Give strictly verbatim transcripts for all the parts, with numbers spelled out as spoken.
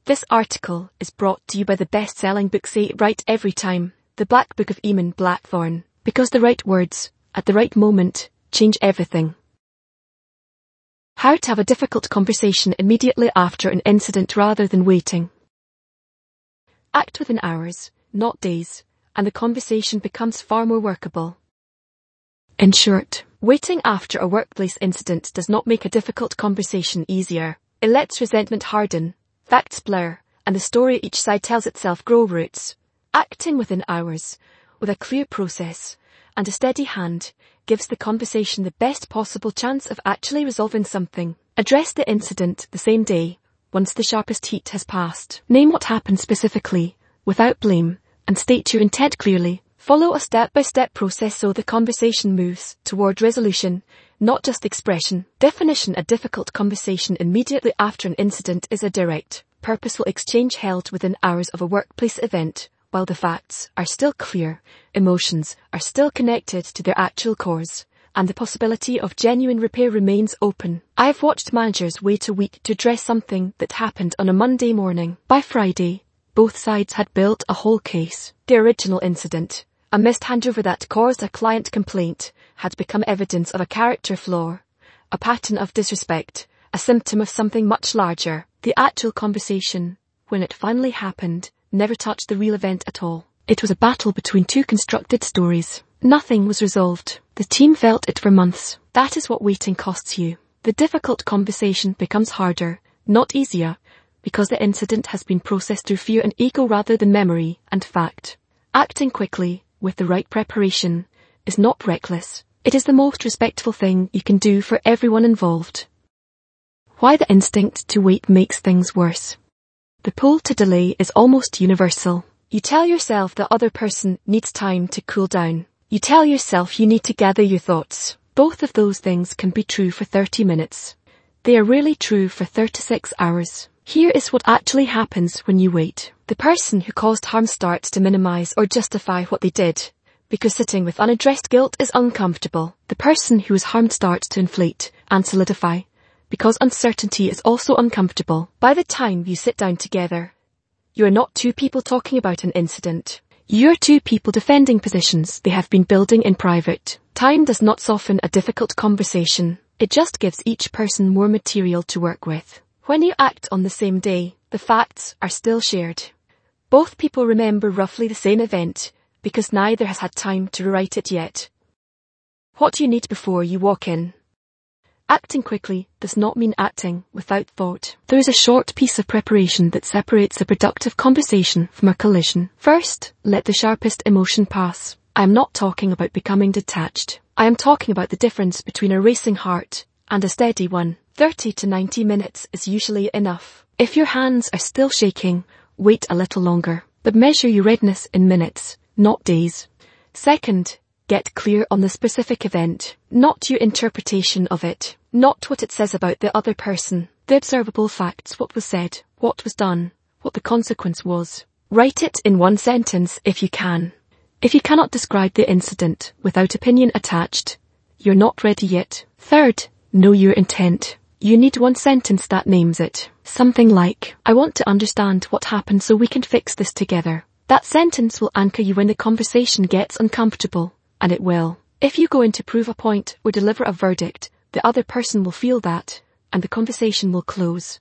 This article is brought to you by the best-selling book Say It Right Every Time, The Black Book of Eamon Blackthorne, because the right words, at the right moment, change everything. How to have a difficult conversation immediately after an incident rather than waiting. Act within hours, not days, and the conversation becomes far more workable. In short, waiting after a workplace incident does not make a difficult conversation easier. It lets resentment harden, facts blur, and the story each side tells itself grow roots. Acting within hours, with a clear process, and a steady hand, gives the conversation the best possible chance of actually resolving something. Address the incident the same day, once the sharpest heat has passed. Name what happened specifically, without blame, and state your intent clearly. Follow a step-by-step process so the conversation moves toward resolution, not just expression. Definition: a difficult conversation immediately after an incident is a direct, purposeful exchange held within hours of a workplace event. While the facts are still clear, emotions are still connected to their actual cause, and the possibility of genuine repair remains open. I have watched managers wait a week to address something that happened on a Monday morning. By Friday, both sides had built a whole case. The original incident, a missed handover that caused a client complaint, had become evidence of a character flaw, a pattern of disrespect, a symptom of something much larger. The actual conversation, when it finally happened, never touched the real event at all. It was a battle between two constructed stories. Nothing was resolved. The team felt it for months. That is what waiting costs you. The difficult conversation becomes harder, not easier, because the incident has been processed through fear and ego rather than memory and fact. Acting quickly, with the right preparation, is not reckless. It is the most respectful thing you can do for everyone involved. Why the instinct to wait makes things worse. The pull to delay is almost universal. You tell yourself the other person needs time to cool down. You tell yourself you need to gather your thoughts. Both of those things can be true for thirty minutes. They are rarely true for thirty-six hours. Here is what actually happens when you wait. The person who caused harm starts to minimize or justify what they did, because sitting with unaddressed guilt is uncomfortable. The person who was harmed starts to inflate and solidify, because uncertainty is also uncomfortable. By the time you sit down together, you are not two people talking about an incident. You are two people defending positions they have been building in private. Time does not soften a difficult conversation. It just gives each person more material to work with. When you act on the same day, the facts are still shared. Both people remember roughly the same event, because neither has had time to rewrite it yet. What do you need before you walk in? Acting quickly does not mean acting without thought. There is a short piece of preparation that separates a productive conversation from a collision. First, let the sharpest emotion pass. I am not talking about becoming detached. I am talking about the difference between a racing heart and a steady one. thirty to ninety minutes is usually enough. If your hands are still shaking, wait a little longer, but measure your readiness in minutes, not days. Second, get clear on the specific event, not your interpretation of it, not what it says about the other person. The observable facts: what was said, what was done, what the consequence was. Write it in one sentence if you can. If you cannot describe the incident without opinion attached, you're not ready yet. Third, know your intent. You need one sentence that names it. Something like, I want to understand what happened so we can fix this together. That sentence will anchor you when the conversation gets uncomfortable, and it will. If you go in to prove a point or deliver a verdict, the other person will feel that, and the conversation will close.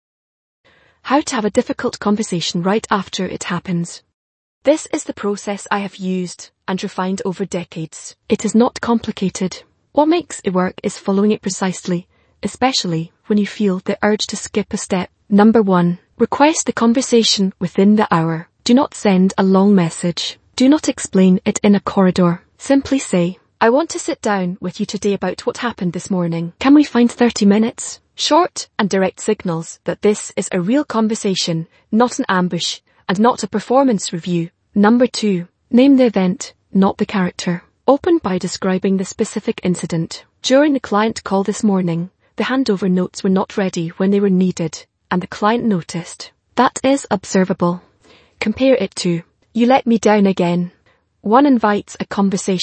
How to have a difficult conversation right after it happens. This is the process I have used and refined over decades. It is not complicated. What makes it work is following it precisely, especially when you feel the urge to skip a step. Number one, request the conversation within the hour. Do not send a long message. Do not explain it in a corridor. Simply say, I want to sit down with you today about what happened this morning. Can we find thirty minutes? Short and direct signals that this is a real conversation, not an ambush, and not a performance review. Number two, name the event, not the character. Open by describing the specific incident. During the client call this morning, the handover notes were not ready when they were needed, and the client noticed. That is observable. Compare it to, you let me down again. One invites a conversation.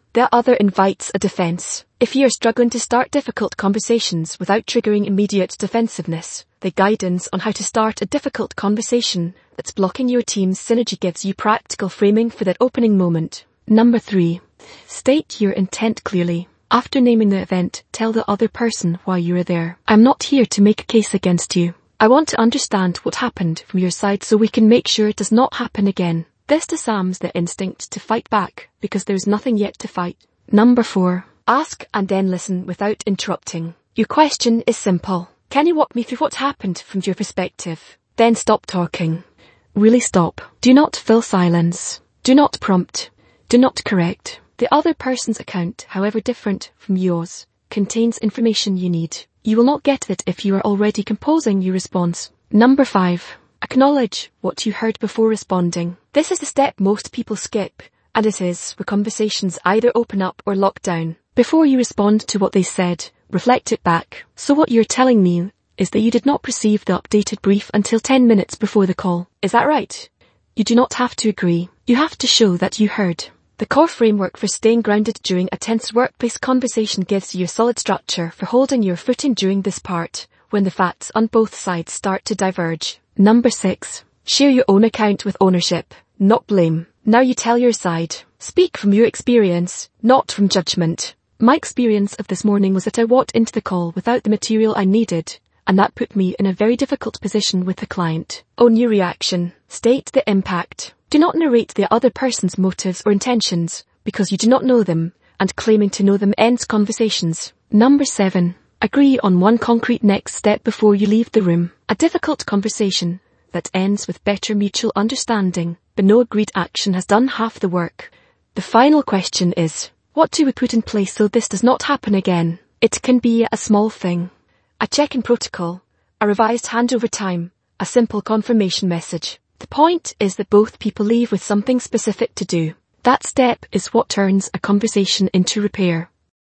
The other invites a defense. If you're struggling to start difficult conversations without triggering immediate defensiveness, the guidance on how to start a difficult conversation that's blocking your team's synergy gives you practical framing for that opening moment. Number three. State your intent clearly. After naming the event, tell the other person why you are there. I'm not here to make a case against you. I want to understand what happened from your side so we can make sure it does not happen again. This disarms the instinct to fight back because there is nothing yet to fight. Number four. Ask and then listen without interrupting. Your question is simple. Can you walk me through what happened from your perspective? Then stop talking. Really stop. Do not fill silence. Do not prompt. Do not correct. The other person's account, however different from yours, contains information you need. You will not get it if you are already composing your response. Number five. Acknowledge what you heard before responding. This is the step most people skip, and it is where conversations either open up or lock down. Before you respond to what they said, reflect it back. So what you're telling me is that you did not receive the updated brief until ten minutes before the call. Is that right? You do not have to agree. You have to show that you heard. The core framework for staying grounded during a tense workplace conversation gives you a solid structure for holding your footing during this part, when the facts on both sides start to diverge. Number six. Share your own account with ownership, not blame. Now you tell your side. Speak from your experience, not from judgment. My experience of this morning was that I walked into the call without the material I needed, and that put me in a very difficult position with the client. Own your reaction. State the impact. Do not narrate the other person's motives or intentions, because you do not know them, and claiming to know them ends conversations. Number seven. Agree on one concrete next step before you leave the room. A difficult conversation that ends with better mutual understanding, but no agreed action has done half the work. The final question is, what do we put in place so this does not happen again? It can be a small thing. A check-in protocol, a revised handover time, a simple confirmation message. The point is that both people leave with something specific to do. That step is what turns a conversation into repair.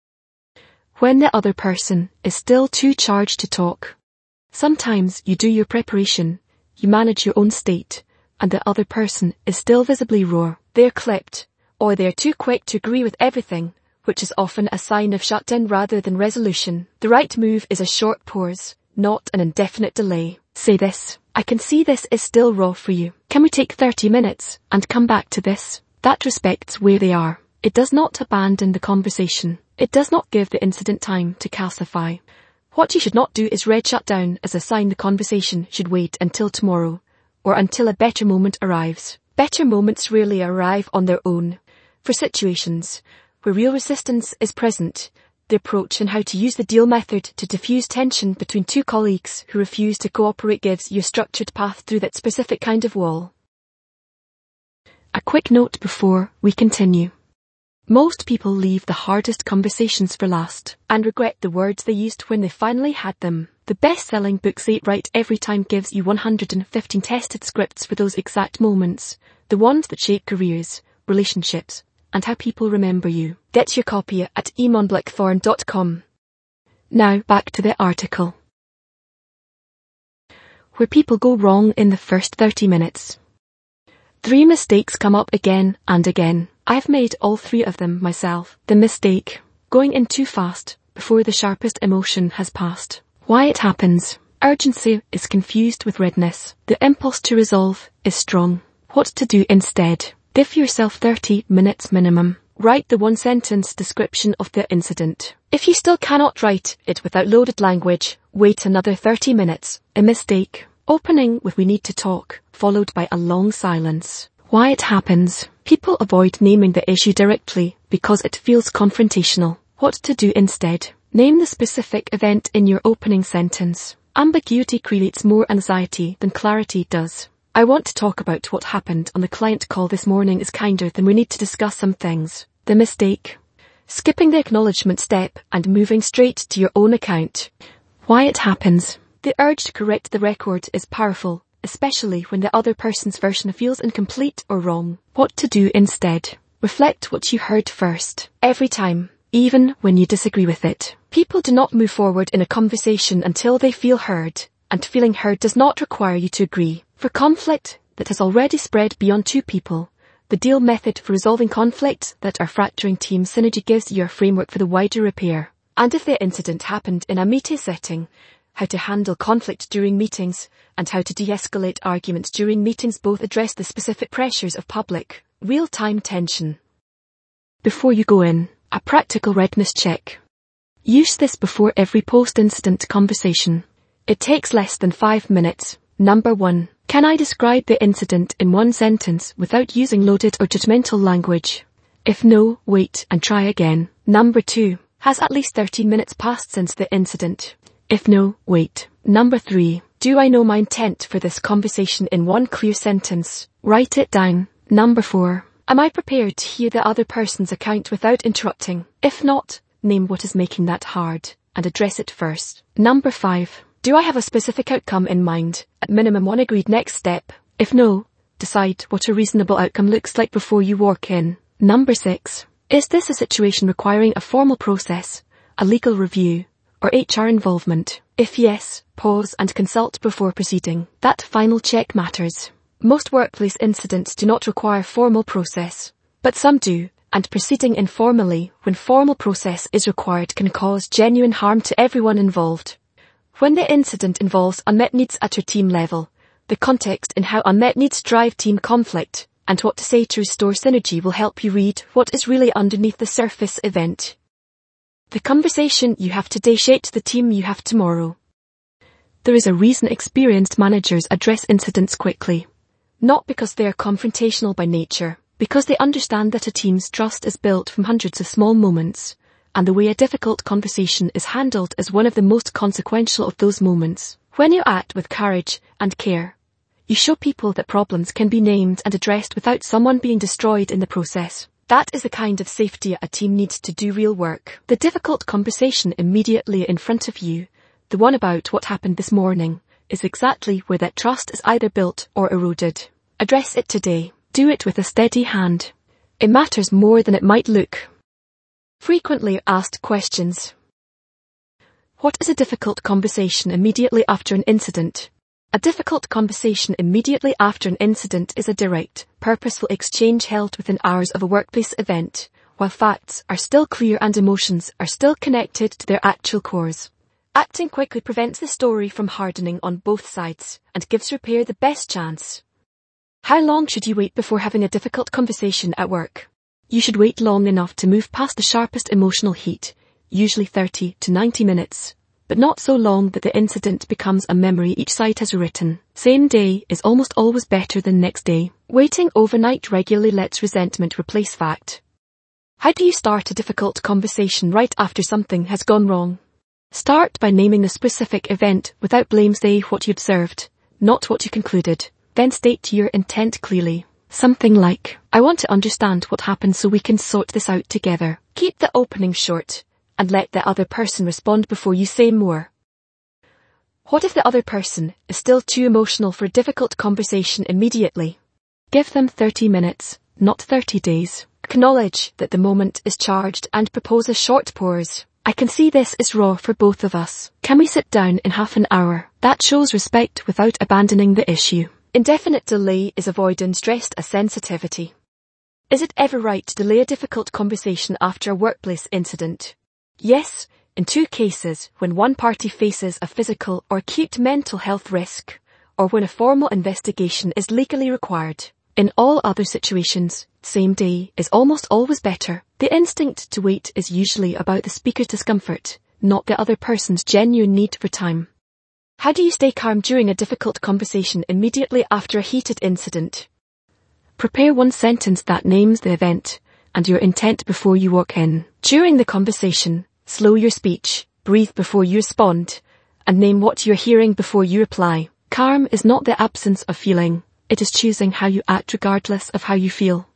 When the other person is still too charged to talk, sometimes you do your preparation, you manage your own state, and the other person is still visibly raw. They're clipped, or they're too quick to agree with everything, which is often a sign of shutdown rather than resolution. The right move is a short pause, not an indefinite delay. Say this. I can see this is still raw for you. Can we take thirty minutes and come back to this? That respects where they are. It does not abandon the conversation. It does not give the incident time to calcify. What you should not do is red shut down as a sign the conversation should wait until tomorrow, or until a better moment arrives. Better moments rarely arrive on their own. For situations where real resistance is present, the approach and how to use the deal method to diffuse tension between two colleagues who refuse to cooperate gives you a structured path through that specific kind of wall. A quick note before we continue. Most people leave the hardest conversations for last and regret the words they used when they finally had them. The best-selling book Say It Right Every Time gives you one hundred fifteen tested scripts for those exact moments, the ones that shape careers, relationships, and how people remember you. Get your copy at emon blackthorn dot com. Now back to the article. Where people go wrong in the first thirty minutes. Three mistakes come up again and again. I've made all three of them myself. The mistake, going in too fast before the sharpest emotion has passed. Why it happens. Urgency is confused with readiness. The impulse to resolve is strong. What to do instead. Give yourself thirty minutes minimum. Write the one-sentence description of the incident. If you still cannot write it without loaded language, wait another thirty minutes. A mistake. Opening with "we need to talk," followed by a long silence. Why it happens. People avoid naming the issue directly because it feels confrontational. What to do instead. Name the specific event in your opening sentence. Ambiguity creates more anxiety than clarity does. I want to talk about what happened on the client call this morning is kinder than we need to discuss some things. The mistake. Skipping the acknowledgement step and moving straight to your own account. Why it happens. The urge to correct the record is powerful, especially when the other person's version feels incomplete or wrong. What to do instead. Reflect what you heard first. Every time, even when you disagree with it. People do not move forward in a conversation until they feel heard, and feeling heard does not require you to agree. For conflict that has already spread beyond two people, The deal method for resolving conflicts that are fracturing team synergy gives you a framework for the wider repair. And if the incident happened in a meeting setting, how to handle conflict during meetings, and how to de-escalate arguments during meetings both address the specific pressures of public, real-time tension. Before you go in, a practical readiness check. Use this before every post-incident conversation. It takes less than five minutes. Number one. Can I describe the incident in one sentence without using loaded or judgmental language? If no, wait and try again. Number two. Has at least thirty minutes passed since the incident? If no, wait. Number three. Do I know my intent for this conversation in one clear sentence? Write it down. Number four. Am I prepared to hear the other person's account without interrupting? If not, name what is making that hard and address it first. Number five. Do I have a specific outcome in mind, at minimum one agreed next step? If no, decide what a reasonable outcome looks like before you walk in. Number six. Is this a situation requiring a formal process, a legal review, or H R involvement? If yes, pause and consult before proceeding. That final check matters. Most workplace incidents do not require formal process, but some do, and proceeding informally when formal process is required can cause genuine harm to everyone involved. When the incident involves unmet needs at your team level, the context in how unmet needs drive team conflict and what to say to restore synergy will help you read what is really underneath the surface event. The conversation you have today shapes the team you have tomorrow. There is a reason experienced managers address incidents quickly. Not because they are confrontational by nature, because they understand that a team's trust is built from hundreds of small moments, and the way a difficult conversation is handled is one of the most consequential of those moments. When you act with courage and care, you show people that problems can be named and addressed without someone being destroyed in the process. That is the kind of safety a team needs to do real work. The difficult conversation immediately in front of you, the one about what happened this morning, is exactly where that trust is either built or eroded. Address it today. Do it with a steady hand. It matters more than it might look. Frequently asked questions. What is a difficult conversation immediately after an incident? A difficult conversation immediately after an incident is a direct, purposeful exchange held within hours of a workplace event, while facts are still clear and emotions are still connected to their actual cores. Acting quickly prevents the story from hardening on both sides and gives repair the best chance. How long should you wait before having a difficult conversation at work? You should wait long enough to move past the sharpest emotional heat, usually thirty to ninety minutes, but not so long that the incident becomes a memory each side has written. Same day is almost always better than next day. Waiting overnight regularly lets resentment replace fact. How do you start a difficult conversation right after something has gone wrong? Start by naming the specific event without blame. Say what you observed, not what you concluded. Then state your intent clearly. Something like, I want to understand what happened so we can sort this out together. Keep the opening short, and let the other person respond before you say more. What if the other person is still too emotional for a difficult conversation immediately? Give them thirty minutes, not thirty days. Acknowledge that the moment is charged and propose a short pause. I can see this is raw for both of us. Can we sit down in half an hour? That shows respect without abandoning the issue. Indefinite delay is avoidance dressed as sensitivity. Is it ever right to delay a difficult conversation after a workplace incident? Yes, in two cases, when one party faces a physical or acute mental health risk, or when a formal investigation is legally required. In all other situations, same day is almost always better. The instinct to wait is usually about the speaker's discomfort, not the other person's genuine need for time. How do you stay calm during a difficult conversation immediately after a heated incident? Prepare one sentence that names the event and your intent before you walk in. During the conversation, slow your speech, breathe before you respond, and name what you're hearing before you reply. Calm is not the absence of feeling. It is choosing how you act regardless of how you feel.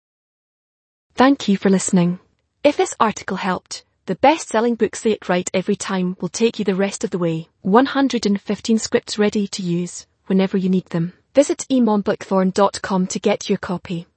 Thank you for listening. If this article helped, the best-selling book Say It Right Every Time will take you the rest of the way. one hundred fifteen scripts ready to use whenever you need them. Visit e mon blackthorn dot com to get your copy.